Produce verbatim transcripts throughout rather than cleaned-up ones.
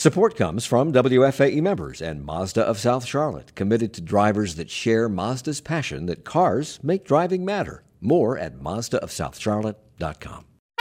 Support comes from W F A E members and Mazda of South Charlotte, committed to drivers that share Mazda's passion that cars make driving matter. More at Mazda of South Charlotte dot com.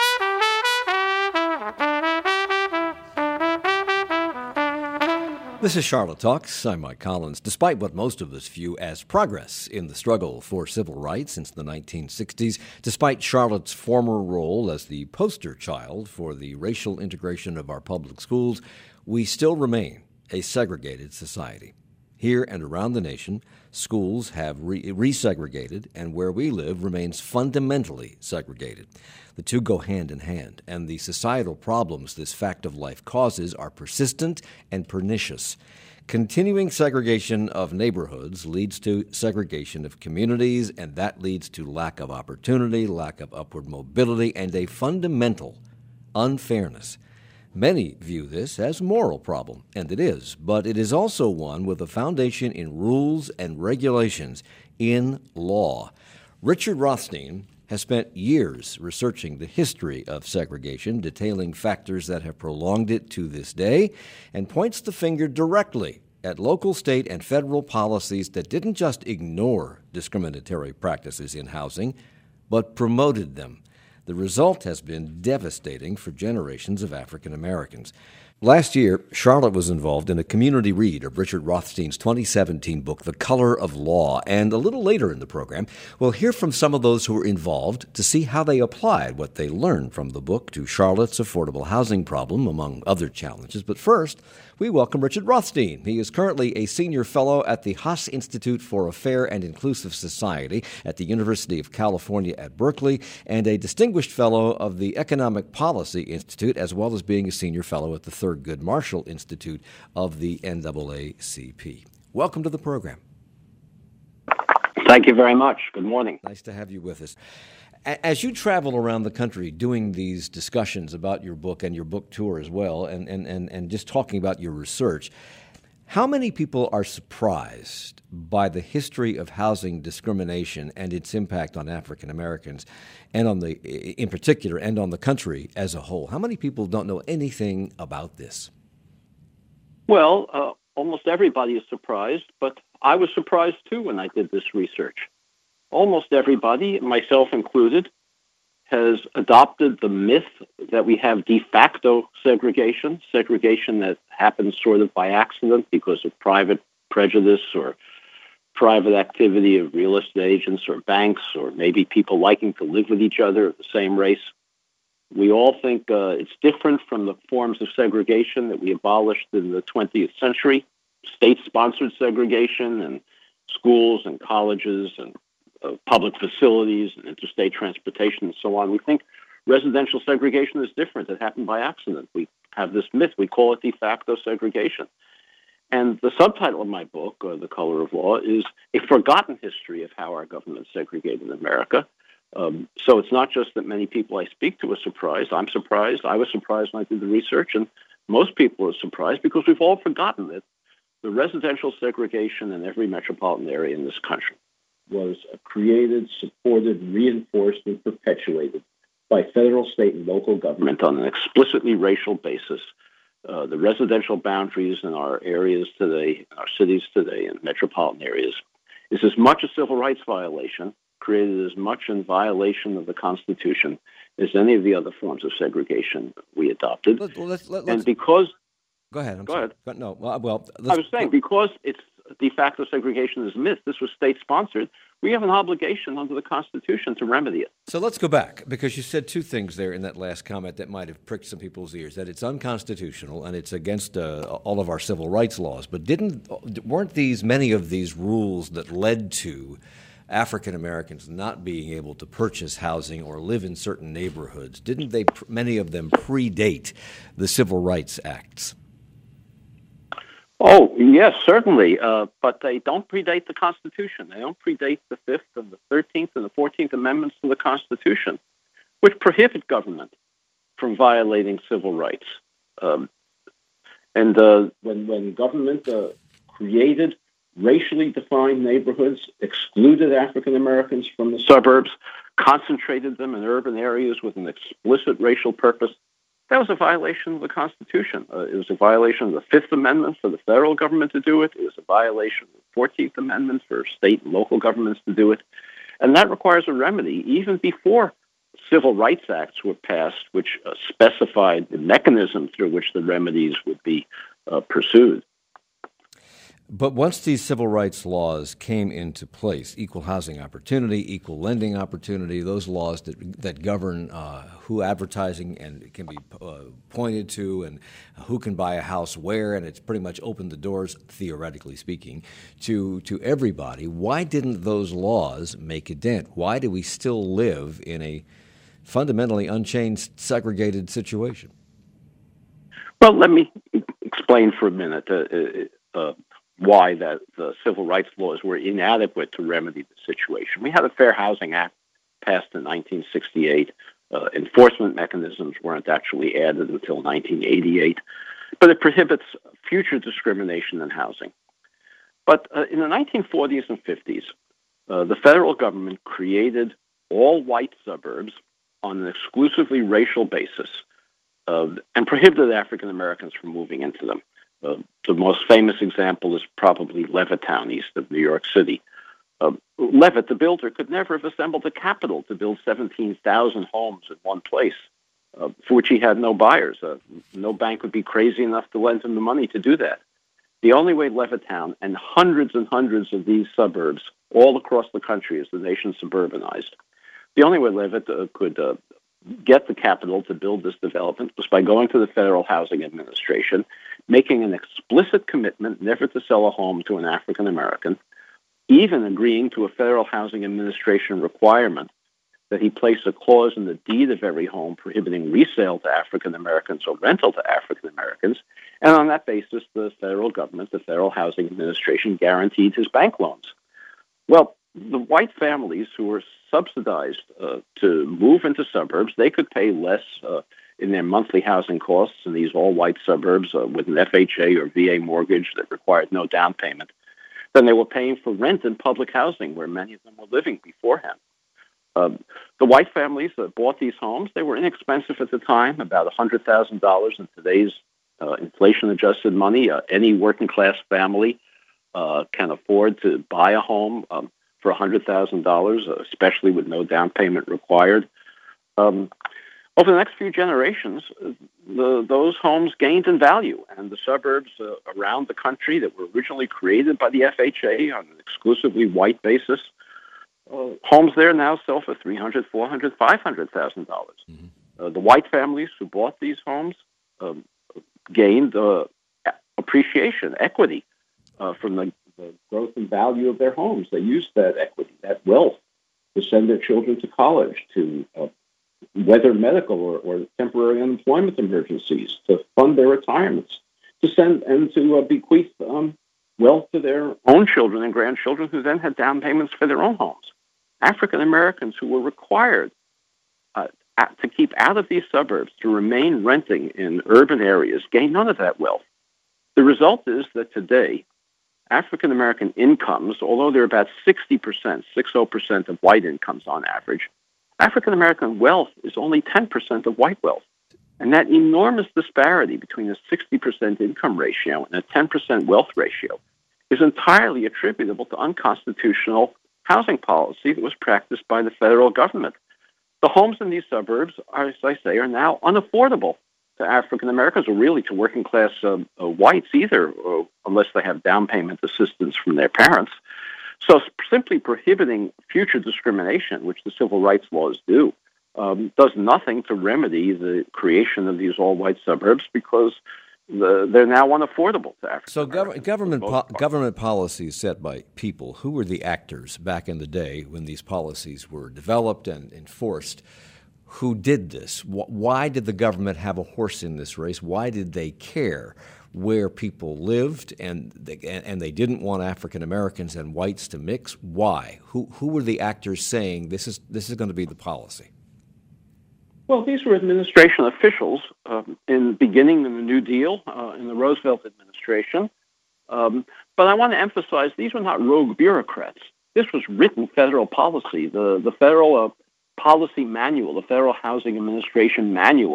This is Charlotte Talks. I'm Mike Collins. Despite what most of us view as progress in the struggle for civil rights since the nineteen sixties, despite Charlotte's former role as the poster child for the racial integration of our public schools, we still remain a segregated society. Here and around the nation, schools have re- resegregated, and where we live remains fundamentally segregated. The two go hand in hand, and the societal problems this fact of life causes are persistent and pernicious. Continuing segregation of neighborhoods leads to segregation of communities, and that leads to lack of opportunity, lack of upward mobility, and a fundamental unfairness. Many view this as a moral problem, and it is, but it is also one with a foundation in rules and regulations, in law. Richard Rothstein has spent years researching the history of segregation, detailing factors that have prolonged it to this day, and points the finger directly at local, state, and federal policies that didn't just ignore discriminatory practices in housing, but promoted them. The result has been devastating for generations of African Americans. Last year, Charlotte was involved in a community read of Richard Rothstein's twenty seventeen book, The Color of Law. And a little later in the program, we'll hear from some of those who were involved to see how they applied what they learned from the book to Charlotte's affordable housing problem, among other challenges. But first, we welcome Richard Rothstein. He is currently a senior fellow at the Haas Institute for a Fair and Inclusive Society at the University of California at Berkeley, and a distinguished fellow of the Economic Policy Institute, as well as being a senior fellow at the Thurgood Marshall Institute of the N double A C P. Welcome to the program. Thank you very much. Good morning. Nice to have you with us. As you travel around the country doing these discussions about your book and your book tour as well, and, and, and, and just talking about your research, how many people are surprised by the history of housing discrimination and its impact on African Americans, and on the, in particular, and on the country as a whole? How many people don't know anything about this? Well, uh, almost everybody is surprised, but I was surprised too when I did this research. Almost everybody, myself included, has adopted the myth that we have de facto segregation, segregation that happens sort of by accident because of private prejudice or private activity of real estate agents or banks, or maybe people liking to live with each other of the same race. We all think uh, it's different from the forms of segregation that we abolished in the twentieth century, state-sponsored segregation and schools and colleges and uh, public facilities and interstate transportation and so on. We think residential segregation is different. It happened by accident. We have this myth. We call it de facto segregation. And the subtitle of my book, uh, The Color of Law, is A Forgotten History of How Our Government Segregated America. Um, so it's not just that many people I speak to are surprised. I'm surprised. I was surprised when I did the research, and most people are surprised because we've all forgotten that the residential segregation in every metropolitan area in this country was created, supported, reinforced, and perpetuated by federal, state, and local government on an explicitly racial basis. Uh, the residential boundaries in our areas today, our cities today, and metropolitan areas, is as much a civil rights violation, created as much in violation of the Constitution as any of the other forms of segregation we adopted. Let, well, let's, let, let's, and because... Go ahead. I'm go sorry. ahead. No, well, well I was saying, because it's de facto segregation is a myth, this was state-sponsored, we have an obligation under the Constitution to remedy it. So let's go back, because you said two things there in that last comment that might have pricked some people's ears, that it's unconstitutional and it's against uh, all of our civil rights laws. But didn't weren't these many of these rules that led to African Americans not being able to purchase housing or live in certain neighborhoods, didn't they, many of them, predate the Civil Rights Acts? Oh, yes, certainly. Uh, but they don't predate the Constitution. They don't predate the Fifth and the Thirteenth and the Fourteenth Amendments to the Constitution, which prohibit government from violating civil rights. Um, and uh, when, when government uh, created racially defined neighborhoods, excluded African Americans from the suburbs, concentrated them in urban areas with an explicit racial purpose, That was a violation of the Constitution. Uh, it was a violation of the Fifth Amendment for the federal government to do it. It was a violation of the Fourteenth Amendment for state and local governments to do it. And that requires a remedy even before Civil Rights Acts were passed, which uh, specified the mechanism through which the remedies would be uh, pursued. But once these civil rights laws came into place, equal housing opportunity, equal lending opportunity, those laws that that govern uh, who advertising and can be uh, pointed to and who can buy a house where, and it's pretty much opened the doors, theoretically speaking, to, to everybody. Why didn't those laws make a dent? Why do we still live in a fundamentally unchanged, segregated situation? Well, let me explain for a minute uh, uh, why that the civil rights laws were inadequate to remedy the situation. We had a Fair Housing Act passed in nineteen sixty-eight. Uh, enforcement mechanisms weren't actually added until nineteen eighty-eight, but it prohibits future discrimination in housing. But uh, in the nineteen forties and fifties, uh, the federal government created all-white suburbs on an exclusively racial basis uh, and prohibited African Americans from moving into them. Uh, the most famous example is probably Levittown, east of New York City. Uh, Levitt, the builder, could never have assembled the capital to build seventeen thousand homes in one place, uh, for which he had no buyers. Uh, no bank would be crazy enough to lend him the money to do that. The only way Levittown and hundreds and hundreds of these suburbs all across the country as the nation suburbanized, the only way Levitt uh, could uh, get the capital to build this development was by going to the Federal Housing Administration, making an explicit commitment never to sell a home to an African American, even agreeing to a Federal Housing Administration requirement that he place a clause in the deed of every home prohibiting resale to African Americans or rental to African Americans. And on that basis, the federal government, the Federal Housing Administration, guaranteed his bank loans. Well, the white families who were subsidized uh, to move into suburbs, they could pay less uh, in their monthly housing costs in these all-white suburbs uh, with an F H A or V A mortgage that required no down payment than they were paying for rent in public housing, where many of them were living beforehand. Um, the white families that bought these homes, they were inexpensive at the time, about one hundred thousand dollars in today's uh, inflation-adjusted money. Uh, any working-class family uh, can afford to buy a home um, for one hundred thousand dollars, uh, especially with no down payment required. Um, over the next few generations, uh, the, those homes gained in value, and the suburbs uh, around the country that were originally created by the F H A on an exclusively white basis, uh, homes there now sell for three hundred thousand dollars, four hundred thousand dollars, five hundred thousand dollars. Mm-hmm. Uh, the white families who bought these homes um, gained uh, appreciation, equity uh, from the, the growth and value of their homes. They used that equity, that wealth, to send their children to college, to uh, weather medical or, or temporary unemployment emergencies, to fund their retirements, to send and to uh, bequeath um, wealth to their own children and grandchildren who then had down payments for their own homes. African Americans who were required uh, to keep out of these suburbs, to remain renting in urban areas, gained none of that wealth. The result is that today, African American incomes, although they're about sixty percent, sixty percent of white incomes on average, African American wealth is only ten percent of white wealth. And that enormous disparity between a sixty percent income ratio and a ten percent wealth ratio is entirely attributable to unconstitutional housing policy that was practiced by the federal government. The homes in these suburbs, are, as I say, are now unaffordable to African Americans or really to working class uh, uh, whites either, or, unless they have down payment assistance from their parents. So simply prohibiting future discrimination, which the civil rights laws do, um, does nothing to remedy the creation of these all-white suburbs because the, they're now unaffordable to African So Americans. gov- government po- government policies set by people, who were the actors back in the day when these policies were developed and enforced? Who did this? Why did the government have a horse in this race? Why did they care where people lived, and they, and they didn't want African Americans and whites to mix? Why? Who who were the actors saying this is this is going to be the policy? Well, these were administration officials um, in beginning in the New Deal uh, in the Roosevelt administration. Um, but I want to emphasize these were not rogue bureaucrats. This was written federal policy. The the federal uh, policy manual, the Federal Housing Administration manual,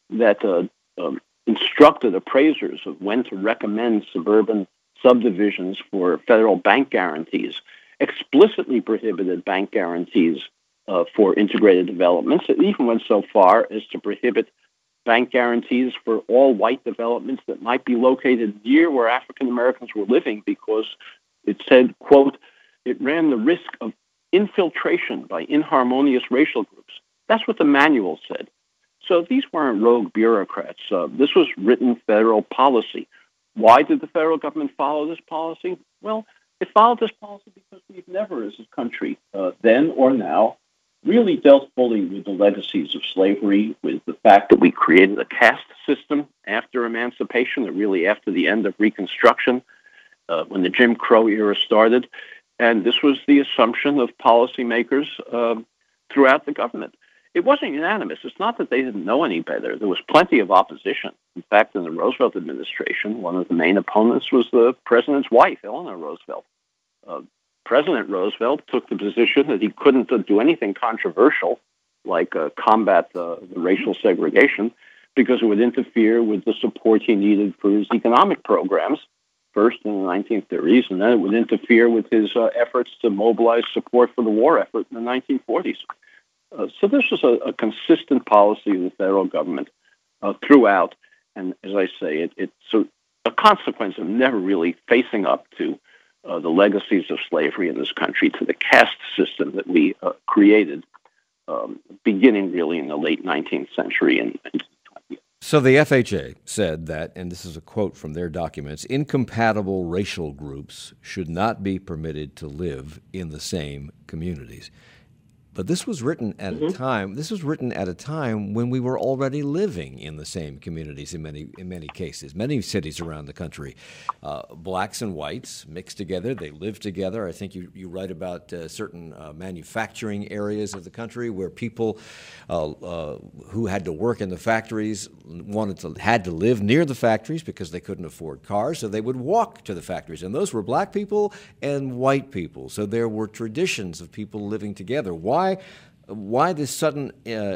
that uh, um, instructed appraisers of when to recommend suburban subdivisions for federal bank guarantees, explicitly prohibited bank guarantees uh, for integrated developments. It even went so far as to prohibit bank guarantees for all white developments that might be located near where African Americans were living, because it said, quote, it ran the risk of infiltration by inharmonious racial groups. That's what the manual said. So these weren't rogue bureaucrats. Uh, this was written federal policy. Why did the federal government follow this policy? Well, it followed this policy because we've never, as a country, uh, then or now, really dealt fully with the legacies of slavery, with the fact that we created a caste system after emancipation, or really after the end of Reconstruction, uh, when the Jim Crow era started. And this was the assumption of policymakers uh, throughout the government. It wasn't unanimous. It's not that they didn't know any better. There was plenty of opposition. In fact, in the Roosevelt administration, one of the main opponents was the president's wife, Eleanor Roosevelt. Uh, President Roosevelt took the position that he couldn't uh, do anything controversial, like uh, combat uh, the racial segregation, because it would interfere with the support he needed for his economic programs, first in the nineteen thirties, and then it would interfere with his uh, efforts to mobilize support for the war effort in the nineteen forties. Uh, so this was a, a consistent policy of the federal government uh, throughout, and as I say, it, it's a, a consequence of never really facing up to uh, the legacies of slavery in this country, to the caste system that we uh, created, um, beginning really in the late nineteenth century and into the twentieth. So the F H A said that, and this is a quote from their documents, incompatible racial groups should not be permitted to live in the same communities. But this was written at mm-hmm. a time. This was written at a time when we were already living in the same communities in many in many cases. Many cities around the country, uh, blacks and whites mixed together. They live together. I think you, you write about uh, certain uh, manufacturing areas of the country where people uh, uh, who had to work in the factories wanted to had to live near the factories because they couldn't afford cars, so they would walk to the factories. And those were black people and white people. So there were traditions of people living together. Why? Why, why this sudden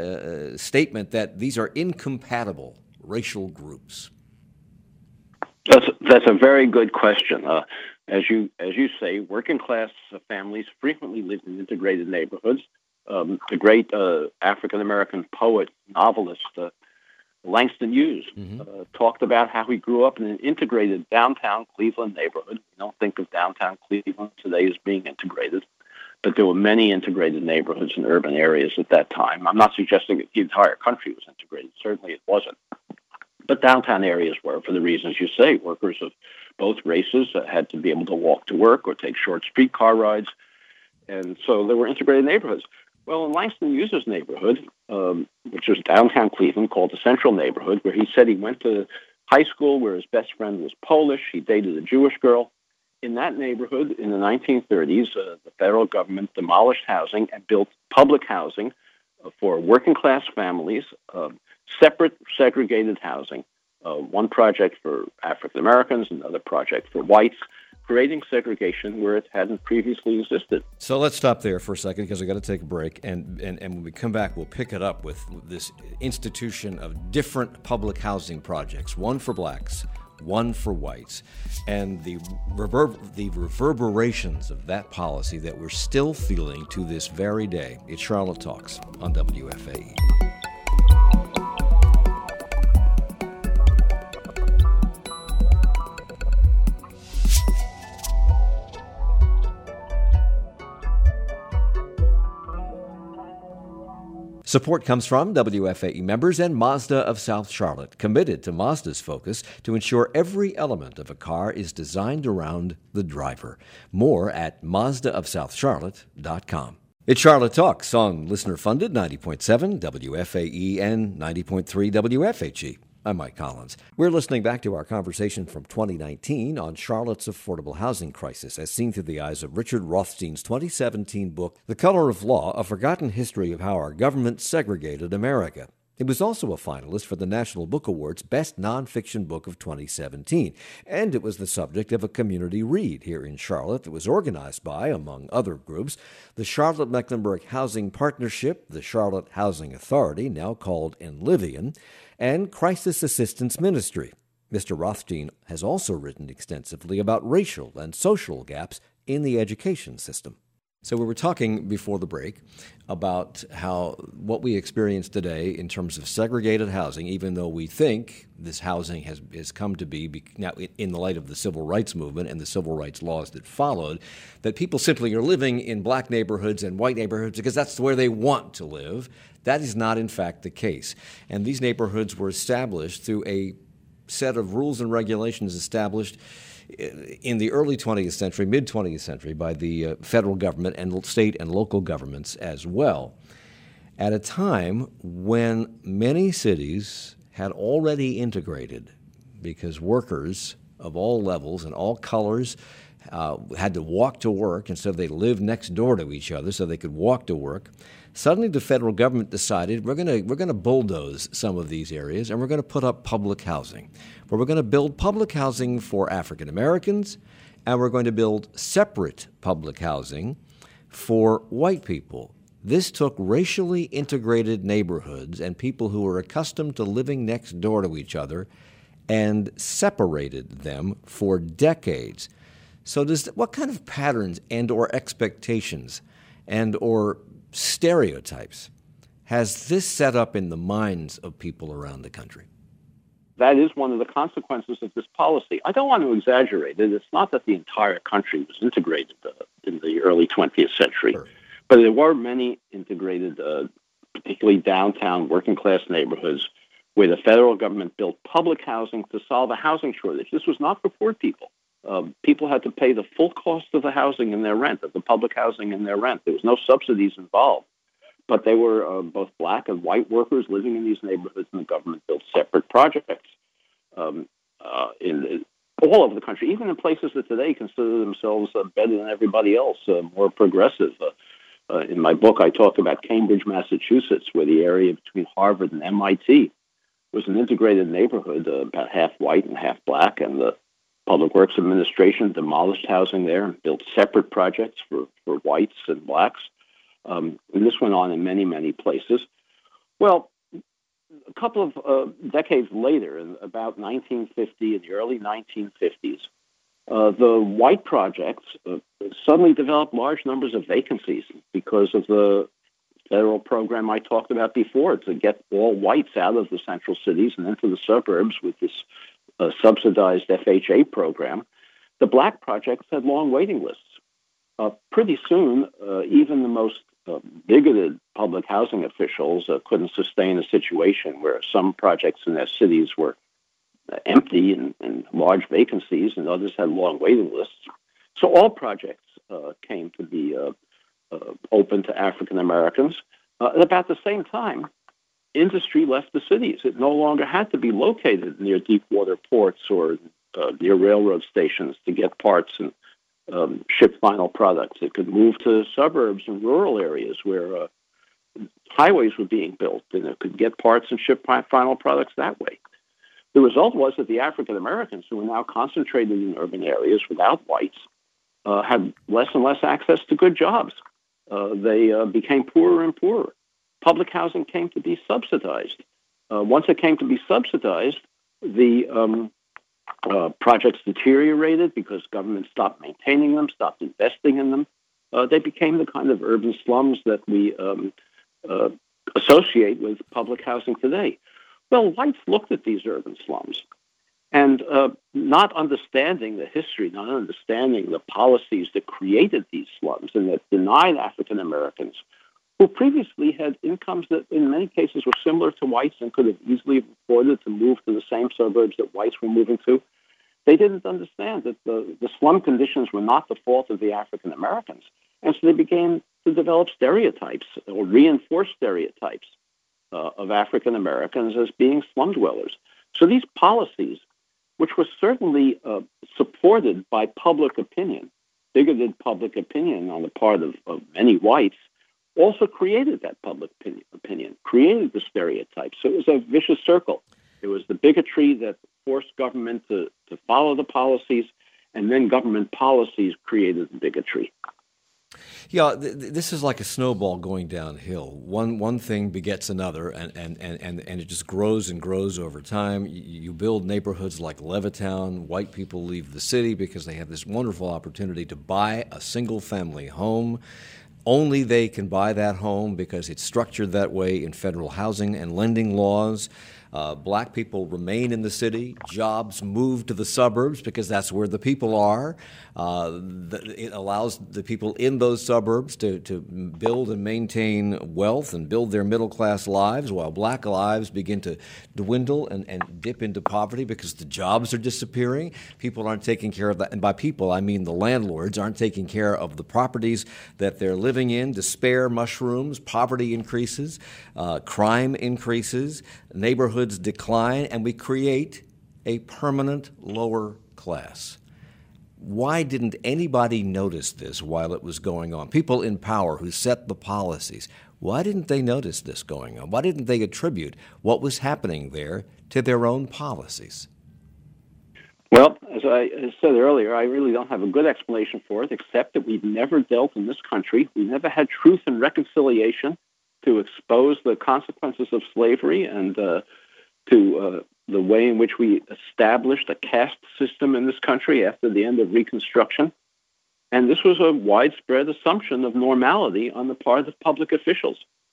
uh, statement that these are incompatible racial groups? That's that's a very good question. Uh, as you as you say, working class families frequently lived in integrated neighborhoods. Um, the great uh, African American poet, novelist uh, Langston Hughes mm-hmm. uh, talked about how he grew up in an integrated downtown Cleveland neighborhood. We don't think of downtown Cleveland today as being integrated, but there were many integrated neighborhoods in urban areas at that time. I'm not suggesting that the entire country was integrated. Certainly it wasn't. But downtown areas were, for the reasons you say. Workers of both races uh, had to be able to walk to work or take short streetcar rides. And so there were integrated neighborhoods. Well, in Langston Hughes' neighborhood, um, which was downtown Cleveland, called the Central Neighborhood, where he said he went to high school where his best friend was Polish. He dated a Jewish girl. In that neighborhood, in the nineteen thirties, uh, the federal government demolished housing and built public housing uh, for working-class families, uh, separate, segregated housing, uh, one project for African Americans, another project for whites, creating segregation where it hadn't previously existed. So let's stop there for a second because I've got to take a break, and, and, and when we come back, we'll pick it up with this institution of different public housing projects, one for blacks, one for whites, and the reverb- the reverberations of that policy that we're still feeling to this very day. It's Charlotte Talks on W F A E. Support comes from W F A E members and Mazda of South Charlotte, committed to Mazda's focus to ensure every element of a car is designed around the driver. More at Mazda of South Charlotte dot com. It's Charlotte Talks on listener-funded ninety point seven W F A E and ninety point three W F H E. I'm Mike Collins. We're listening back to our conversation from twenty nineteen on Charlotte's affordable housing crisis as seen through the eyes of Richard Rothstein's twenty seventeen book, The Color of Law, A Forgotten History of How Our Government Segregated America. It was also a finalist for the National Book Award's Best Nonfiction Book of twenty seventeen, and it was the subject of a community read here in Charlotte that was organized by, among other groups, the Charlotte-Mecklenburg Housing Partnership, the Charlotte Housing Authority, now called Enlivian, and Crisis Assistance Ministry. Mister Rothstein has also written extensively about racial and social gaps in the education system. So we were talking before the break about how what we experience today in terms of segregated housing, even though we think this housing has, has come to be now in the light of the civil rights movement and the civil rights laws that followed, that people simply are living in black neighborhoods and white neighborhoods because that's where they want to live. That is not, in fact, the case. And these neighborhoods were established through a set of rules and regulations established in the early twentieth century, mid-twentieth century, by the uh, federal government and state and local governments as well, at a time when many cities had already integrated because workers of all levels and all colors uh, had to walk to work instead of they lived next door to each other so they could walk to work. Suddenly the federal government decided we're going to we're going to bulldoze some of these areas and we're going to put up public housing, where we're going to build public housing for African Americans and we're going to build separate public housing for white people. This took racially integrated neighborhoods and people who were accustomed to living next door to each other and separated them for decades. So does what kind of patterns and or expectations and or stereotypes has this set up in the minds of people around the country? That is one of the consequences of this policy. I don't want to exaggerate it. It's not that the entire country was integrated uh, in the early twentieth century, sure. But there were many integrated, uh, particularly downtown working-class neighborhoods where the federal government built public housing to solve a housing shortage. This was not for poor people. Uh, people had to pay the full cost of the housing in their rent, of the public housing in their rent. There was no subsidies involved. But they were uh, both black and white workers living in these neighborhoods, and the government built separate projects um, uh, in all over the country, even in places that today consider themselves uh, better than everybody else, uh, more progressive. Uh, uh, in my book, I talk about Cambridge, Massachusetts, where the area between Harvard and M I T was an integrated neighborhood, uh, about half white and half black, and the Public Works Administration demolished housing there and built separate projects for, for whites and blacks. Um, and this went on in many, many places. Well, a couple of uh, decades later, in about nineteen fifty, in the early nineteen fifties, uh, the white projects uh, suddenly developed large numbers of vacancies because of the federal program I talked about before to get all whites out of the central cities and into the suburbs with this uh, subsidized F H A program. The black projects had long waiting lists. Uh, pretty soon, uh, even the most uh, bigoted public housing officials uh, couldn't sustain a situation where some projects in their cities were uh, empty and, and large vacancies, and others had long waiting lists. So all projects uh, came to be uh, uh, open to African Americans. Uh, at about the same time, industry left the cities. It no longer had to be located near deep water ports or uh, near railroad stations to get parts and Um, ship final products. It could move to suburbs and rural areas where uh, highways were being built, and it could get parts and ship final products that way. The result was that the African Americans, who were now concentrated in urban areas without whites, uh, had less and less access to good jobs. Uh, they uh, became poorer and poorer. Public housing came to be subsidized. Uh, once it came to be subsidized, the um, Uh, projects deteriorated because government stopped maintaining them, stopped investing in them. Uh, they became the kind of urban slums that we um, uh, associate with public housing today. Well, whites looked at these urban slums and uh, not understanding the history, not understanding the policies that created these slums and that denied African Americans, who previously had incomes that in many cases were similar to whites and could have easily afforded to move to the same suburbs that whites were moving to. They didn't understand that the, the slum conditions were not the fault of the African Americans. And so they began to develop stereotypes or reinforce stereotypes uh, of African Americans as being slum dwellers. So these policies, which were certainly uh, supported by public opinion, bigoted public opinion on the part of, of many whites, also created that public opinion, opinion, created the stereotypes. So it was a vicious circle. It was the bigotry that forced government to, to follow the policies, and then government policies created the bigotry. Yeah, th- this is like a snowball going downhill. One one thing begets another, and, and, and, and, and it just grows and grows over time. You, you build neighborhoods like Levittown. White people leave the city because they have this wonderful opportunity to buy a single-family home. Only they can buy that home because it's structured that way in federal housing and lending laws. Uh, black people remain in the city. Jobs move to the suburbs because that's where the people are. Uh, the, it allows the people in those suburbs to, to build and maintain wealth and build their middle-class lives, while black lives begin to dwindle and, and dip into poverty because the jobs are disappearing. People aren't taking care of that. And by people, I mean the landlords aren't taking care of the properties that they're living in. Despair mushrooms, poverty increases, uh, crime increases, neighborhoods decline, and we create a permanent lower class. Why didn't anybody notice this while it was going on? People in power who set the policies, why didn't they notice this going on? Why didn't they attribute what was happening there to their own policies? Well, as I said earlier, I really don't have a good explanation for it, except that we've never dealt in this country. We've never had truth and reconciliation to expose the consequences of slavery and uh, to uh, the way in which we established a caste system in this country after the end of Reconstruction. And this was a widespread assumption of normality on the part of public officials.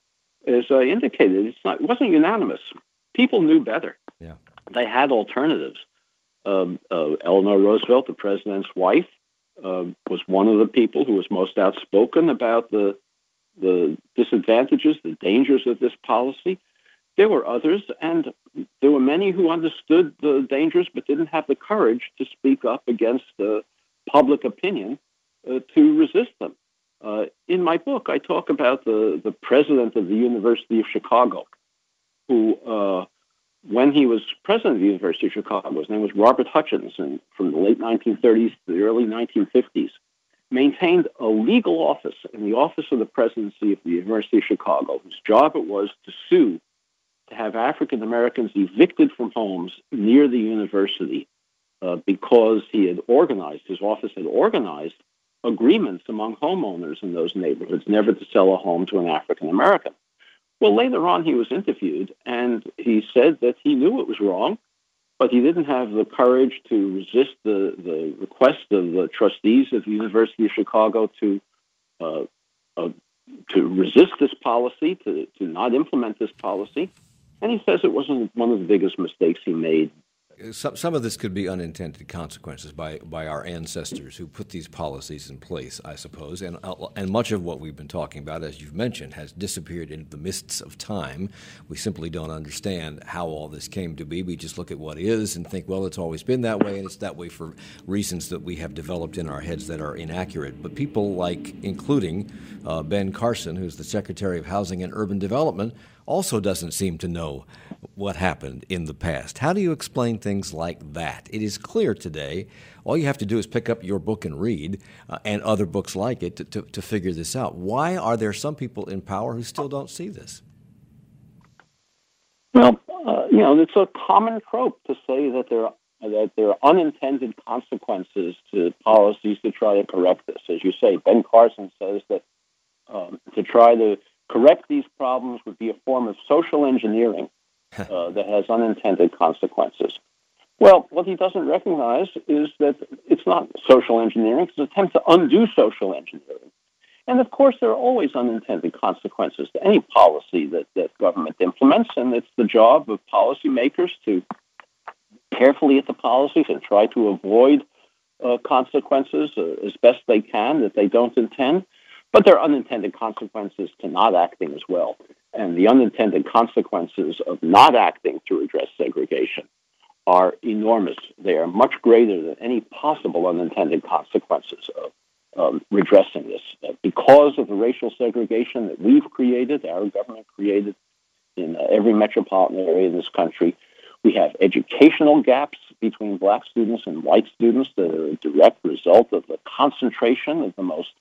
As I indicated, it's not, it wasn't unanimous. People knew better. Yeah. They had alternatives. Um, uh, Eleanor Roosevelt, the president's wife, uh, was one of the people who was most outspoken about the the disadvantages, the dangers of this policy. There were others, and there were many who understood the dangers but didn't have the courage to speak up against uh, public opinion uh, to resist them. Uh, in my book, I talk about the, the president of the University of Chicago, who, uh, when he was president of the University of Chicago, his name was Robert Hutchins, and from the late nineteen thirties to the early nineteen fifties, maintained a legal office in the office of the presidency of the University of Chicago, whose job it was to sue to have African Americans evicted from homes near the university uh, because he had organized, his office had organized agreements among homeowners in those neighborhoods never to sell a home to an African American. Well, later on he was interviewed, and he said that he knew it was wrong, but he didn't have the courage to resist the, the request of the trustees of the University of Chicago to uh, uh, to resist this policy, to, to not implement this policy. And he says it wasn't one of the biggest mistakes he made. Some, some of this could be unintended consequences by, by our ancestors who put these policies in place, I suppose. And, and much of what we've been talking about, as you've mentioned, has disappeared into the mists of time. We simply don't understand how all this came to be. We just look at what is and think, well, it's always been that way, and it's that way for reasons that we have developed in our heads that are inaccurate. But people like, including uh, Ben Carson, who's the Secretary of Housing and Urban Development, also doesn't seem to know what happened in the past. How do you explain things like that? It is clear today. All you have to do is pick up your book and read, uh, and other books like it, to, to, to figure this out. Why are there some people in power who still don't see this? Well, uh, you know, it's a common trope to say that there are, that there are unintended consequences to policies to try to correct this. As you say, Ben Carson says that um, to try to correct these problems would be a form of social engineering uh, that has unintended consequences. Well, what he doesn't recognize is that it's not social engineering. It's an attempt to undo social engineering. And, of course, there are always unintended consequences to any policy that, that government implements, and it's the job of policymakers to carefully at the policies and try to avoid uh, consequences uh, as best they can that they don't intend. But there are unintended consequences to not acting as well. And the unintended consequences of not acting to address segregation are enormous. They are much greater than any possible unintended consequences of um, redressing this. Uh, because of the racial segregation that we've created, our government created in uh, every metropolitan area in this country, we have educational gaps between black students and white students that are a direct result of the concentration of the most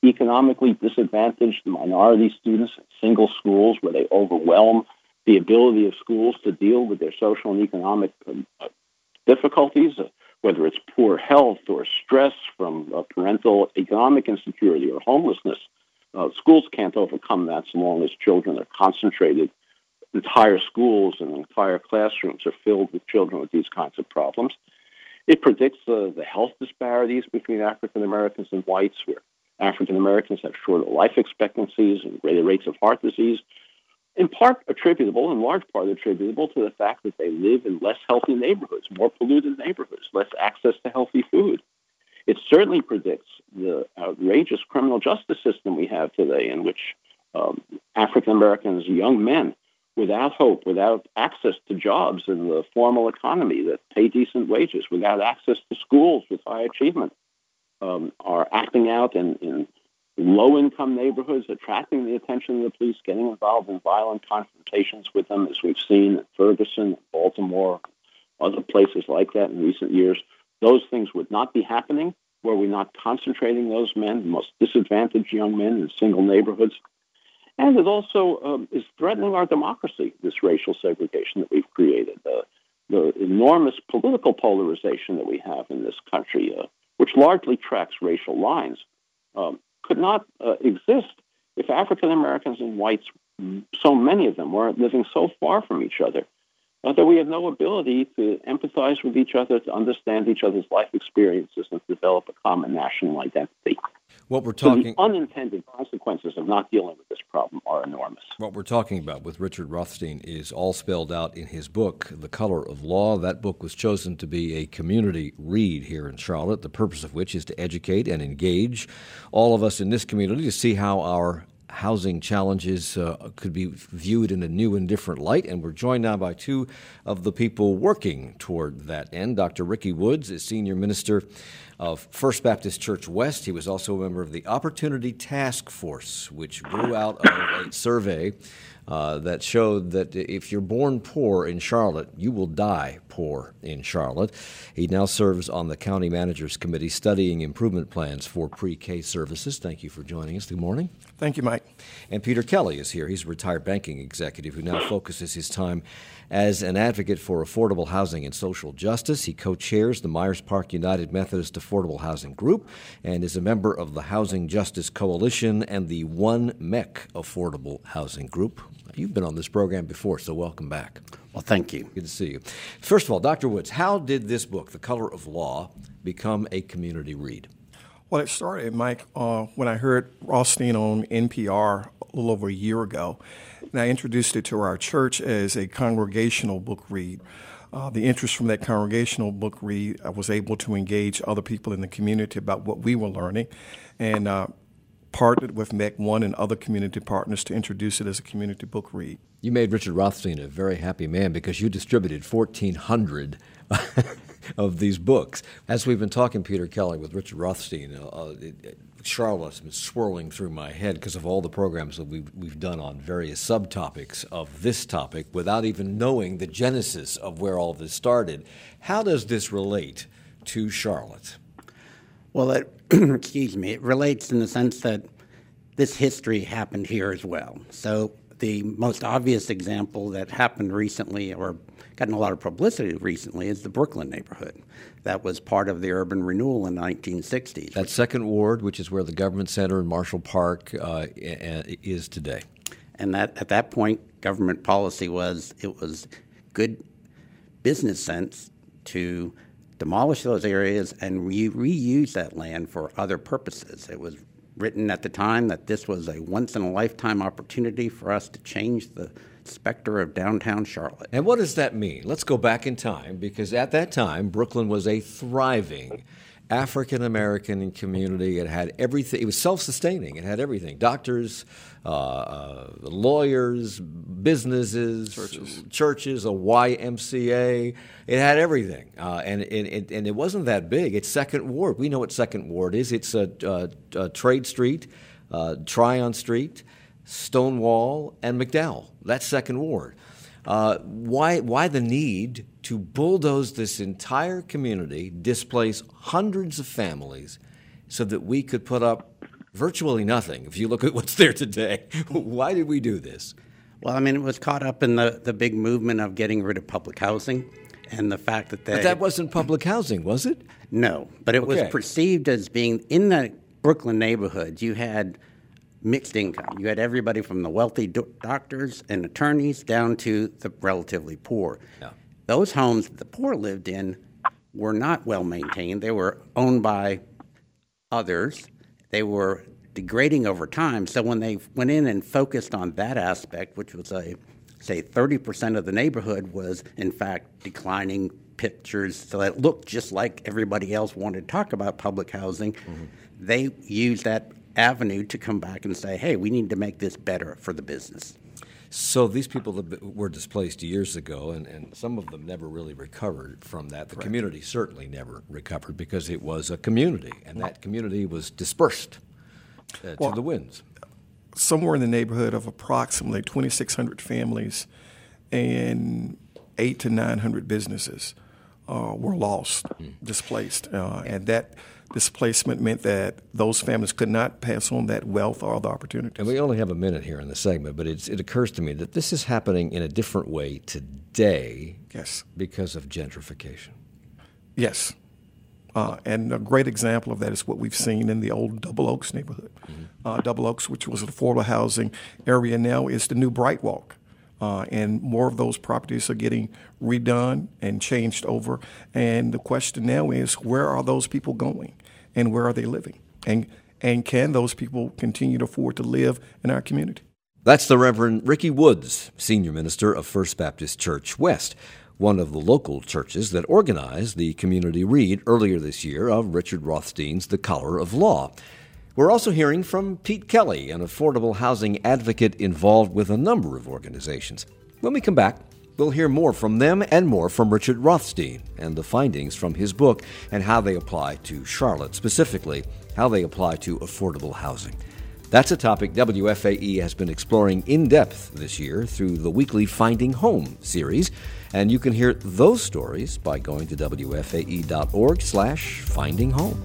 economically disadvantaged minority students in single schools where they overwhelm the ability of schools to deal with their social and economic uh, difficulties, uh, whether it's poor health or stress from uh, parental economic insecurity or homelessness. Uh, schools can't overcome that so long as children are concentrated. Entire schools and entire classrooms are filled with children with these kinds of problems. It predicts uh, the health disparities between African Americans and whites, where African Americans have shorter life expectancies and greater rates of heart disease, in part attributable, in large part attributable to the fact that they live in less healthy neighborhoods, more polluted neighborhoods, less access to healthy food. It certainly predicts the outrageous criminal justice system we have today, in which um, African Americans, young men, without hope, without access to jobs in the formal economy that pay decent wages, without access to schools with high achievement, um, are acting out in, in low-income neighborhoods, attracting the attention of the police, getting involved in violent confrontations with them, as we've seen in Ferguson, Baltimore, other places like that in recent years. Those things would not be happening were we not concentrating those men, the most disadvantaged young men in single neighborhoods. And it also um, is threatening our democracy, this racial segregation that we've created, uh, the enormous political polarization that we have in this country, uh, which largely tracks racial lines, um, could not uh, exist if African Americans and whites, so many of them, were living so far from each other uh, that we have no ability to empathize with each other, to understand each other's life experiences, and to develop a common national identity. What we're talking, so the unintended consequences of not dealing with this problem are enormous. What we're talking about with Richard Rothstein is all spelled out in his book, The Color of Law. That book was chosen to be a community read here in Charlotte, the purpose of which is to educate and engage all of us in this community to see how our housing challenges uh, could be viewed in a new and different light. And we're joined now by two of the people working toward that end. Doctor Ricky Woods is senior minister of First Baptist Church West. He was also a member of the Opportunity Task Force, which grew out of a survey uh, that showed that if you're born poor in Charlotte, you will die poor in Charlotte. He now serves on the County Managers Committee studying improvement plans for pre-K services. Thank you for joining us. Good morning. Thank you, Mike. And Peter Kelly is here. He's a retired banking executive who now focuses his time as an advocate for affordable housing and social justice. He co-chairs the Myers Park United Methodist Affordable Housing Group and is a member of the Housing Justice Coalition and the One M E C Affordable Housing Group. You've been on this program before, so welcome back. Well, thank you. Good to see you. First of all, Doctor Woods, how did this book, The Color of Law, become a community read? Well, it started, Mike, uh, when I heard Rothstein on N P R a little over a year ago, and I introduced it to our church as a congregational book read. Uh, the interest from that congregational book read, I was able to engage other people in the community about what we were learning, and uh, partnered with M E C One and other community partners to introduce it as a community book read. You made Richard Rothstein a very happy man because you distributed fourteen hundred of these books. As we've been talking, Peter Kelly, with Richard Rothstein, uh, it, it, Charlotte's been swirling through my head because of all the programs that we've, we've done on various subtopics of this topic without even knowing the genesis of where all this started. How does this relate to Charlotte? Well, it, excuse me, it relates in the sense that this history happened here as well. So the most obvious example that happened recently or gotten a lot of publicity recently is the Brooklyn neighborhood. That was part of the urban renewal in the nineteen sixties. That second ward, which is where the government center in Marshall Park uh, is today. And that at that point, government policy was it was good business sense to demolish those areas and re- reuse that land for other purposes. It was written at the time that this was a once-in-a-lifetime opportunity for us to change the specter of downtown Charlotte. And what does that mean? Let's go back in time, because at that time, Brooklyn was a thriving African-American community. It had everything. It was self-sustaining. It had everything. Doctors, uh, uh, lawyers, businesses, churches. churches, a Y M C A. It had everything. Uh, and, it, it, and it wasn't that big. It's Second Ward. We know what Second Ward is. It's a, a, a Trade Street, uh, Tryon Street, Stonewall, and McDowell. That's Second Ward. Uh, why why the need to bulldoze this entire community, displace hundreds of families, so that we could put up Virtually nothing. If you look at what's there today, why did we do this? Well, I mean, it was caught up in the, the big movement of getting rid of public housing and the fact that they... But that wasn't public housing, was it? No, but it Okay. was perceived as being, in the Brooklyn neighborhoods, you had mixed income. You had everybody from the wealthy do- doctors and attorneys down to the relatively poor. Yeah. Those homes that the poor lived in were not well maintained. They were owned by others. They were degrading over time. So when they went in and focused on that aspect, which was a, say, thirty percent of the neighborhood was, in fact, declining pictures so that it looked just like everybody else wanted to talk about public housing, mm-hmm. they used that avenue to come back and say, hey, we need to make this better for the business. So these people that were displaced years ago, and, and some of them never really recovered from that. The Correct. community certainly never recovered because it was a community, and that community was dispersed uh, Well, to the winds. Somewhere in the neighborhood of approximately twenty-six hundred families and eight to nine hundred businesses uh, were lost, mm. displaced, uh, and that displacement meant that those families could not pass on that wealth or other opportunities. And we only have a minute here in the segment, but it's, it occurs to me that this is happening in a different way today. Yes. Because of gentrification. Yes. Uh, and a great example of that is what we've seen in the old Double Oaks neighborhood. Mm-hmm. Uh, Double Oaks, which was an affordable housing area now, is the new Bright Walk. Uh, and more of those properties are getting redone and changed over. And the question now is, where are those people going and where are they living? And, and can those people continue to afford to live in our community? That's the Reverend Ricky Woods, Senior Minister of First Baptist Church West, one of the local churches that organized the community read earlier this year of Richard Rothstein's The Color of Law. We're also hearing from Pete Kelly, an affordable housing advocate involved with a number of organizations. When we come back, we'll hear more from them and more from Richard Rothstein and the findings from his book and how they apply to Charlotte, specifically how they apply to affordable housing. That's a topic W F A E has been exploring in depth this year through the weekly Finding Home series, and you can hear those stories by going to W F A E dot org slash finding home.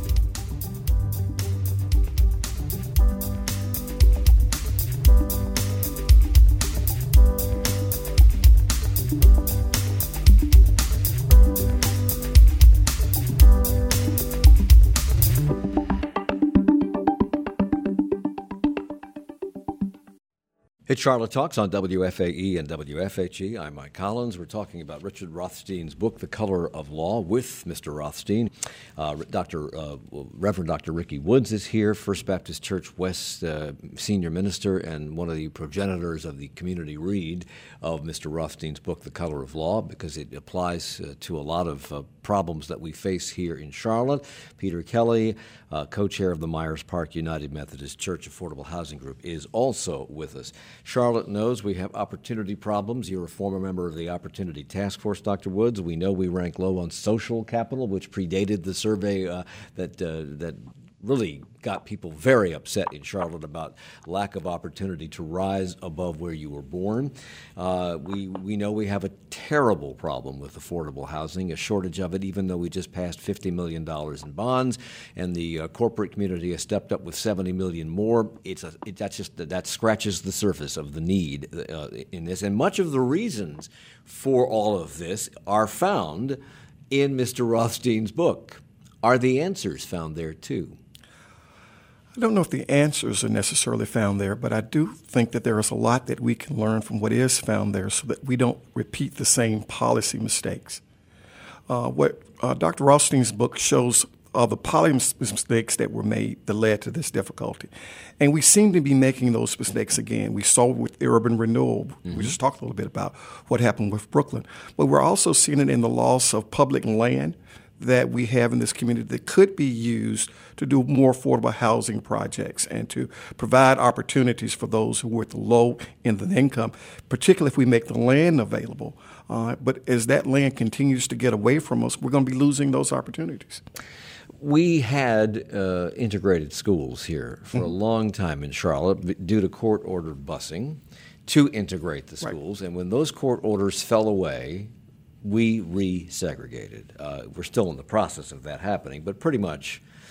It's Charlotte Talks on W F A E and W F H E. I'm Mike Collins. We're talking about Richard Rothstein's book, The Color of Law, with Mister Rothstein. Uh, Doctor Uh, Reverend Doctor Ricky Woods is here, First Baptist Church West uh, senior minister and one of the progenitors of the community read of Mister Rothstein's book, The Color of Law, because it applies uh, to a lot of uh, problems that we face here in Charlotte. Peter Kelly, uh, co-chair of the Myers Park United Methodist Church Affordable Housing Group, is also with us. Charlotte knows we have opportunity problems. You're a former member of the Opportunity Task Force, Doctor Woods. We know we rank low on social capital, which predated the survey uh, that uh, that really got people very upset in Charlotte about lack of opportunity to rise above where you were born. Uh, we we know we have a terrible problem with affordable housing, a shortage of it, even though we just passed fifty million dollars in bonds, and the uh, corporate community has stepped up with seventy million dollars more. It's a, it, that's just that scratches the surface of the need uh, in this, and much of the reasons for all of this are found in Mister Rothstein's book. Are the answers found there too? I don't know if the answers are necessarily found there, but I do think that there is a lot that we can learn from what is found there so that we don't repeat the same policy mistakes. Uh, what uh, Doctor Rothstein's book shows are the policy mistakes that were made that led to this difficulty. And we seem to be making those mistakes again. We saw with urban renewal. Mm-hmm. We just talked a little bit about what happened with Brooklyn. But we're also seeing it in the loss of public land that we have in this community that could be used to do more affordable housing projects and to provide opportunities for those who are at the low end of the income, particularly if we make the land available. Uh, but as that land continues to get away from us, we're going to be losing those opportunities. We had uh, integrated schools here for mm-hmm. a long time in Charlotte due to court-ordered busing to integrate the schools. Right. And when those court orders fell away, we resegregated. Uh, we're still in the process of that happening, but pretty much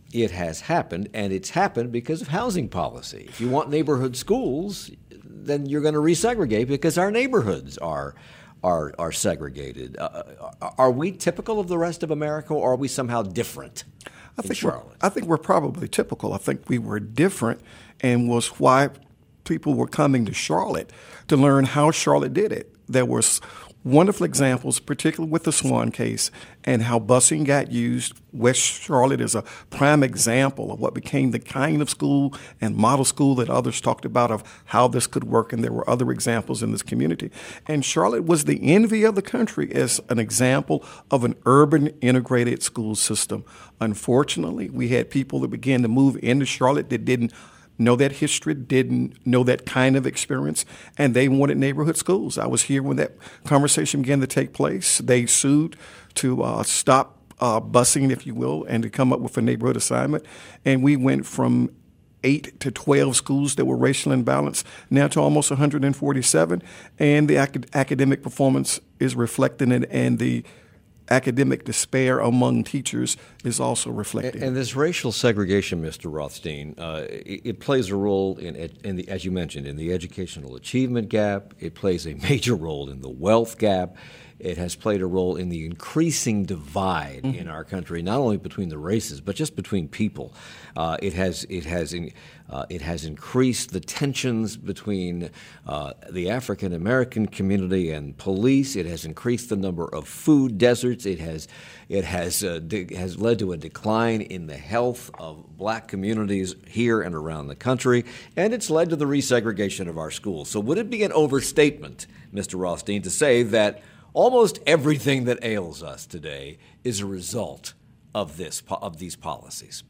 it has happened, and it's happened because of housing policy. If you want neighborhood schools, then you're going to resegregate because our neighborhoods are are are segregated. Uh, are we typical of the rest of America, or are we somehow different I in think Charlotte? I think we're probably typical. I think we were different, and was why people were coming to Charlotte to learn how Charlotte did it. There was wonderful examples, particularly with the Swan case and how busing got used. West Charlotte is a prime example of what became the kind of school and model school that others talked about of how this could work, and there were other examples in this community. And Charlotte was the envy of the country as an example of an urban integrated school system. Unfortunately, we had people that began to move into Charlotte that didn't know that history, didn't know that kind of experience, and they wanted neighborhood schools. I was here when that conversation began to take place. They sued to uh, stop uh, busing, if you will, and to come up with a neighborhood assignment. And we went from eight to twelve schools that were racially imbalanced, now to almost one hundred forty-seven. And the ac- academic performance is reflecting it, and the academic despair among teachers is also reflected. And, and this racial segregation, Mister Rothstein, uh, it, it plays a role in, in the, as you mentioned, in the educational achievement gap. It plays a major role in the wealth gap. It has played a role in the increasing divide mm-hmm. in our country, not only between the races, but just between people. Uh, it has it has in, uh, it has increased the tensions between uh, the African American community and police. It has increased the number of food deserts. It has it has uh, de- has led to a decline in the health of black communities here and around the country, and it's led to the resegregation of our schools. So, would it be an overstatement, Mister Rothstein, to say that almost everything that ails us today is a result of this of these policies?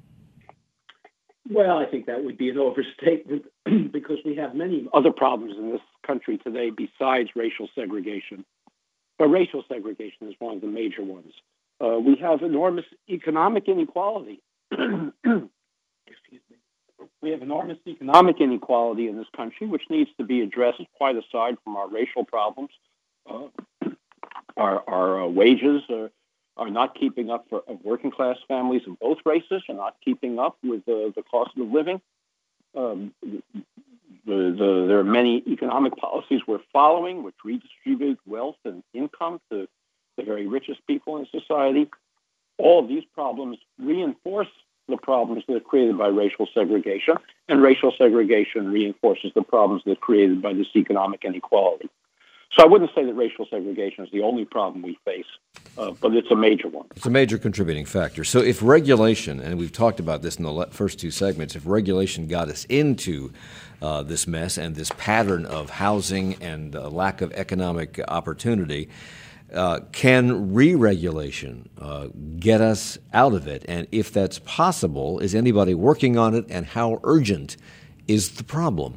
Well, I think that would be an overstatement because we have many other problems in this country today besides racial segregation. But racial segregation is one of the major ones. Uh, we have enormous economic inequality. Excuse me. We have enormous economic inequality in this country, which needs to be addressed quite aside from our racial problems. Uh, our our uh, wages are, are not keeping up for uh, working class families in both races, are not keeping up with uh, the cost of living. Um, the, the, there are many economic policies we're following which redistribute wealth and income to the very richest people in society. All of these problems reinforce the problems that are created by racial segregation, and racial segregation reinforces the problems that are created by this economic inequality. So I wouldn't say that racial segregation is the only problem we face, uh, but it's a major one. It's a major contributing factor. So if regulation, and we've talked about this in the first two segments, if regulation got us into uh, this mess and this pattern of housing and uh, lack of economic opportunity, uh, can re-regulation uh, get us out of it? And if that's possible, is anybody working on it, and how urgent is the problem?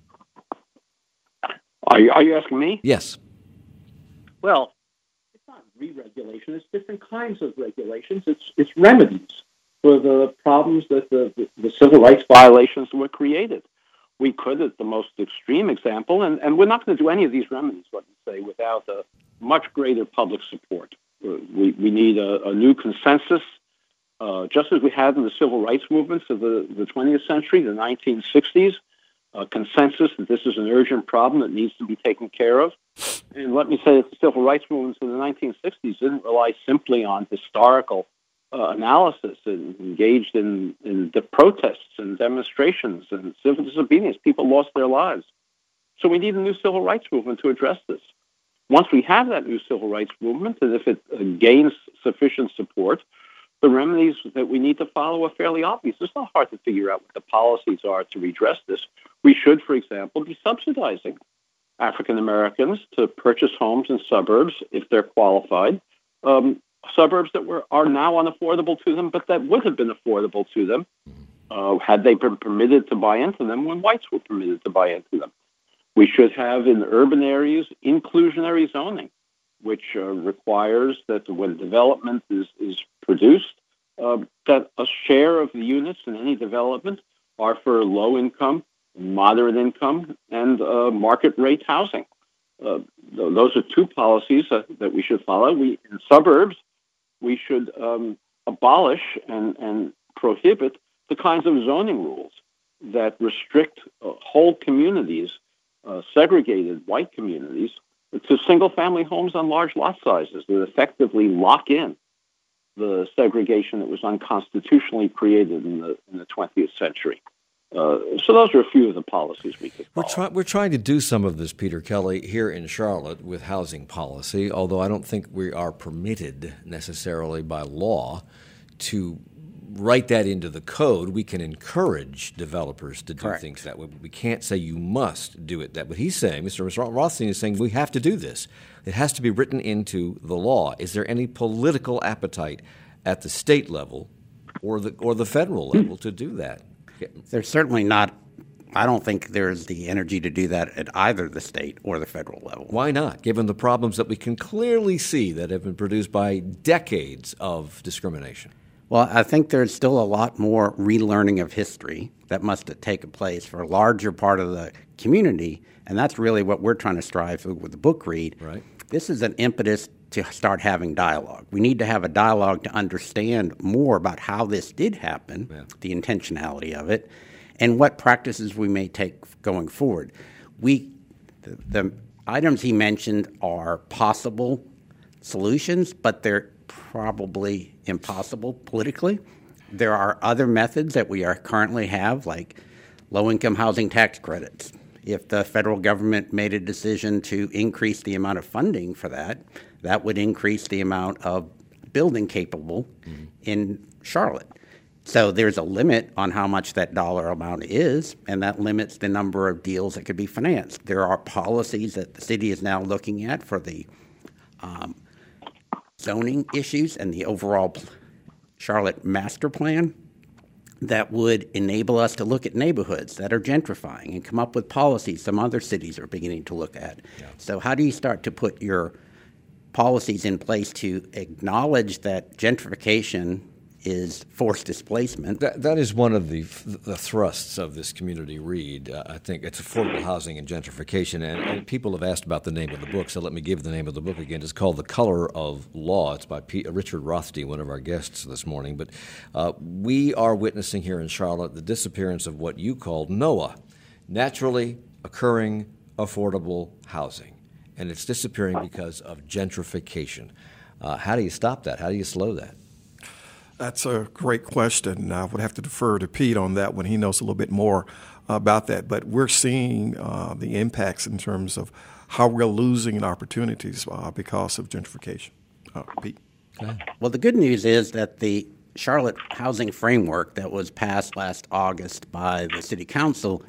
Are you, are you asking me? Yes. Well, it's not re-regulation. It's different kinds of regulations. It's it's remedies for the problems that the, the, the civil rights violations were created. We could, at the most extreme example, and, and we're not going to do any of these remedies, let me say, without a much greater public support. We, we need a, a new consensus, uh, just as we had in the civil rights movements of the, the twentieth century, the nineteen sixties. A consensus that this is an urgent problem that needs to be taken care of. And let me say that the civil rights movements of the nineteen sixties didn't rely simply on historical uh, analysis and engaged in, in the protests and demonstrations and civil disobedience. People lost their lives. So we need a new civil rights movement to address this. Once we have that new civil rights movement, and if it uh, gains sufficient support, the remedies that we need to follow are fairly obvious. It's not hard to figure out what the policies are to redress this. We should, for example, be subsidizing African Americans to purchase homes in suburbs if they're qualified, um, suburbs that were are now unaffordable to them, but that would have been affordable to them uh, had they been permitted to buy into them when whites were permitted to buy into them. We should have in urban areas inclusionary zoning, which uh, requires that when development is, is produced, uh, that a share of the units in any development are for low income, moderate income, and uh, market rate housing. Uh, th- those are two policies uh, that we should follow. We in suburbs, we should um, abolish and, and prohibit the kinds of zoning rules that restrict uh, whole communities, uh, segregated white communities, to single-family homes on large lot sizes that effectively lock in the segregation that was unconstitutionally created in the in the twentieth century. Uh, so those are a few of the policies we could follow. We're, try, we're trying to do some of this, Peter Kelly, here in Charlotte with housing policy, although I don't think we are permitted necessarily by law to write that into the code. We can encourage developers to do Correct. things that way. We can't say you must do it that way. But he's saying, Mister Rothstein is saying, we have to do this. It has to be written into the law. Is there any political appetite at the state level or the or the federal level to do that? There's certainly not. I don't think there's the energy to do that at either the state or the federal level. Why not, given the problems that we can clearly see that have been produced by decades of discrimination? Well, I think there's still a lot more relearning of history that must have taken place for a larger part of the community, and that's really what we're trying to strive for with the book read. Right. This is an impetus to start having dialogue. We need to have a dialogue to understand more about how this did happen, yeah. the intentionality of it, and what practices we may take going forward. We, the, the items he mentioned are possible solutions, but they're probably impossible politically. There are other methods that we are currently have, like low-income housing tax credits. If the federal government made a decision to increase the amount of funding for that, that would increase the amount of building capable mm-hmm. in Charlotte. So there's a limit on how much that dollar amount is, and that limits the number of deals that could be financed. There are policies that the city is now looking at for the um, zoning issues and the overall Charlotte master plan that would enable us to look at neighborhoods that are gentrifying and come up with policies some other cities are beginning to look at. Yeah. So how do you start to put your policies in place to acknowledge that gentrification is forced displacement? That, that is one of the the thrusts of this community read. Uh, I think it's affordable housing and gentrification, and, and people have asked about the name of the book, so let me give the name of the book again. It's called The Color of Law. It's by P- Richard Rothstein, one of our guests this morning. But uh, we are witnessing here in Charlotte the disappearance of what you called NOAH, naturally occurring affordable housing, and it's disappearing because of gentrification. Uh, how do you stop that? How do you slow that? That's a great question. I would have to defer to Pete on that when he knows a little bit more about that. But we're seeing uh, the impacts in terms of how we're losing opportunities uh, because of gentrification. Uh, Pete? Well, the good news is that the Charlotte Housing Framework that was passed last August by the City Council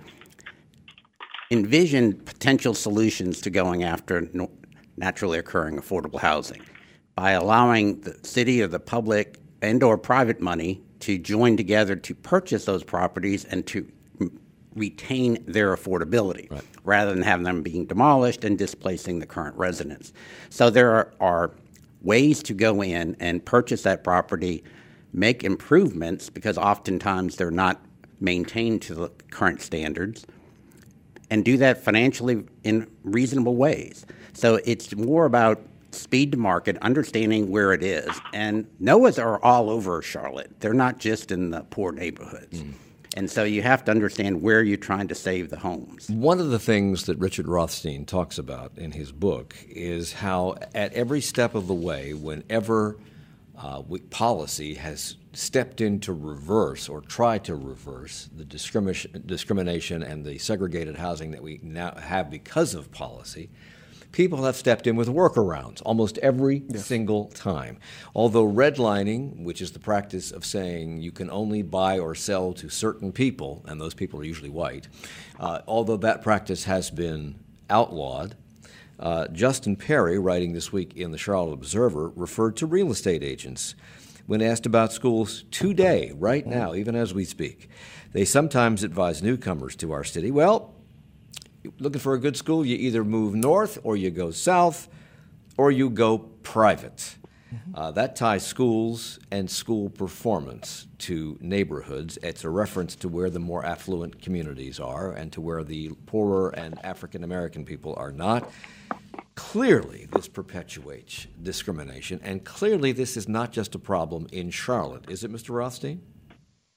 envisioned potential solutions to going after no- naturally occurring affordable housing by allowing the city or the public and or private money to join together to purchase those properties and to m- retain their affordability, right, rather than having them being demolished and displacing the current residents. So there are, are ways to go in and purchase that property, make improvements, because oftentimes they're not maintained to the current standards, and do that financially in reasonable ways. So it's more about speed to market, understanding where it is. And NOAHs are all over Charlotte. They're not just in the poor neighborhoods. Mm. And so you have to understand where you're trying to save the homes. One of the things that Richard Rothstein talks about in his book is how at every step of the way, whenever uh, we, policy has stepped in to reverse or try to reverse the discrimination, discrimination and the segregated housing that we now have because of policy, people have stepped in with workarounds almost every yes. single time. Although redlining, which is the practice of saying you can only buy or sell to certain people, and those people are usually white, uh, although that practice has been outlawed, uh, Justin Perry, writing this week in the Charlotte Observer, referred to real estate agents when asked about schools today, right now, even as we speak. They sometimes advise newcomers to our city, well, looking for a good school, you either move north or you go south or you go private. Mm-hmm. Uh, that ties schools and school performance to neighborhoods. It's a reference to where the more affluent communities are and to where the poorer and African-American people are not. Clearly, this perpetuates discrimination, and clearly this is not just a problem in Charlotte. Is it, Mister Rothstein?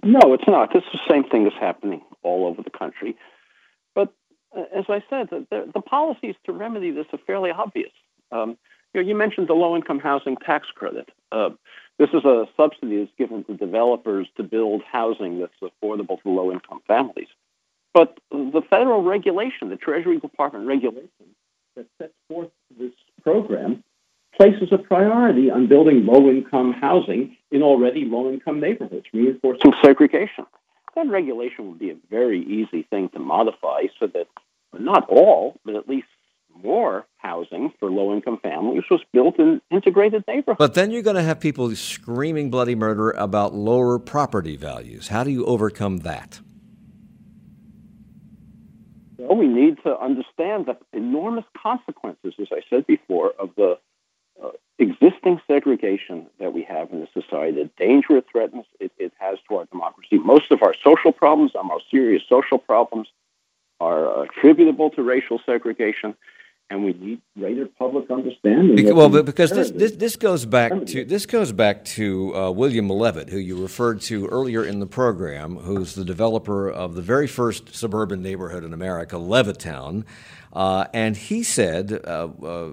No, it's not. This is the same thing that's happening all over the country. But uh, as I said, the, the, the policies to remedy this are fairly obvious. Um, you know, you mentioned the low-income housing tax credit. Uh, this is a subsidy that's given to developers to build housing that's affordable to low-income families. But the federal regulation, the Treasury Department regulation that sets forth this program, places a priority on building low-income housing in already low-income neighborhoods, reinforcing segregation. That regulation would be a very easy thing to modify so that not all, but at least more housing for low-income families was built in integrated neighborhoods. But then you're going to have people screaming bloody murder about lower property values. How do you overcome that? Well, we need to understand the enormous consequences, as I said before, of the uh, existing segregation that we have in the society, the danger it threatens, it, it has to our democracy. Most of our social problems, our most serious social problems, are attributable to racial segregation, and we need greater public understanding. Because, well, because this, this this goes back to this goes back to uh, William Levitt, who you referred to earlier in the program, who's the developer of the very first suburban neighborhood in America, Levittown, uh, and he said uh, uh,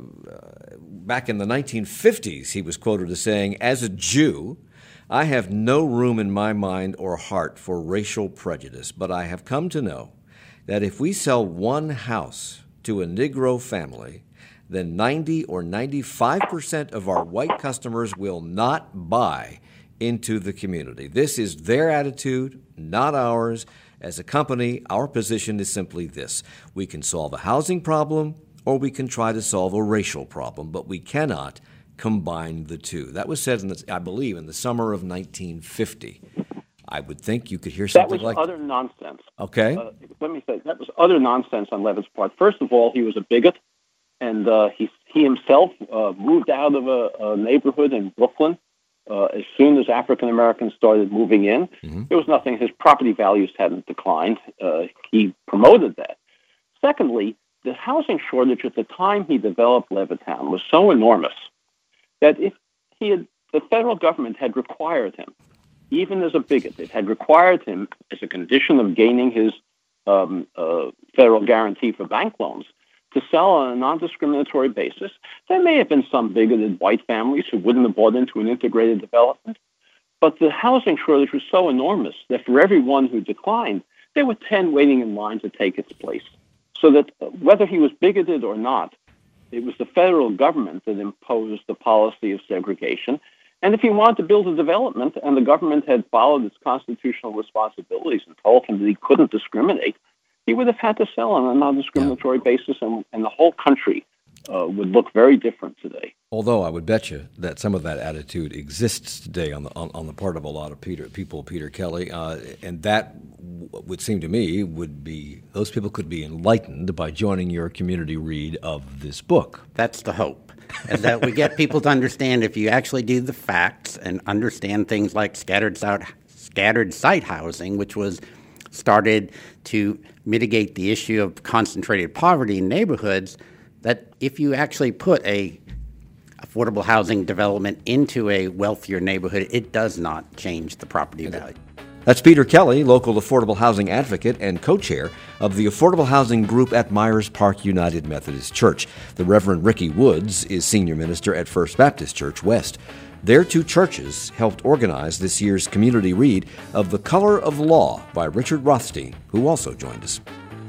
back in the nineteen fifties, he was quoted as saying, "As a Jew, I have no room in my mind or heart for racial prejudice, but I have come to know that if we sell one house to a Negro family, then ninety or ninety-five percent of our white customers will not buy into the community. This is their attitude, not ours. As a company, our position is simply this: we can solve a housing problem or we can try to solve a racial problem, but we cannot combine the two." That was said, in the, I believe, in the summer of nineteen fifty. I would think you could hear something like that. That was utter nonsense. Okay. Uh, let me say, that was utter nonsense on Levitt's part. First of all, he was a bigot, and uh, he he himself uh, moved out of a, a neighborhood in Brooklyn uh, as soon as African Americans started moving in. Mm-hmm. There was nothing. His property values hadn't declined. Uh, he promoted that. Secondly, the housing shortage at the time he developed Levittown was so enormous that if he had, the federal government had required him, even as a bigot, it had required him, as a condition of gaining his um, uh, federal guarantee for bank loans, to sell on a non-discriminatory basis. There may have been some bigoted white families who wouldn't have bought into an integrated development, but the housing shortage was so enormous that for every one who declined, there were ten waiting in line to take its place. So that whether he was bigoted or not, it was the federal government that imposed the policy of segregation. And if he wanted to build a development and the government had followed its constitutional responsibilities and told him that he couldn't discriminate, he would have had to sell on a non-discriminatory yeah. basis, and, and the whole country uh, would look very different today. Although I would bet you that some of that attitude exists today on the on, on the part of a lot of Peter, people, Peter Kelly, uh, and that w- would seem to me would be, those people could be enlightened by joining your community read of this book. That's the hope. Is that we get people to understand, if you actually do the facts and understand things like scattered site, scattered site housing, which was started to mitigate the issue of concentrated poverty in neighborhoods, that if you actually put a affordable housing development into a wealthier neighborhood, it does not change the property value. That's Peter Kelly, local affordable housing advocate and co-chair of the Affordable Housing Group at Myers Park United Methodist Church. The Reverend Ricky Woods is senior minister at First Baptist Church West. Their two churches helped organize this year's community read of The Color of Law by Richard Rothstein, who also joined us.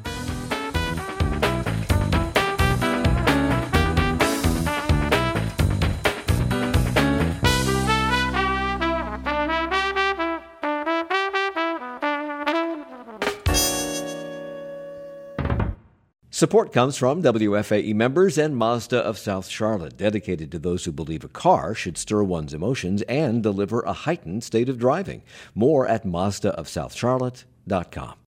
Support comes from W F A E members and Mazda of South Charlotte, dedicated to those who believe a car should stir one's emotions and deliver a heightened state of driving. More at Mazda of South Charlotte dot com.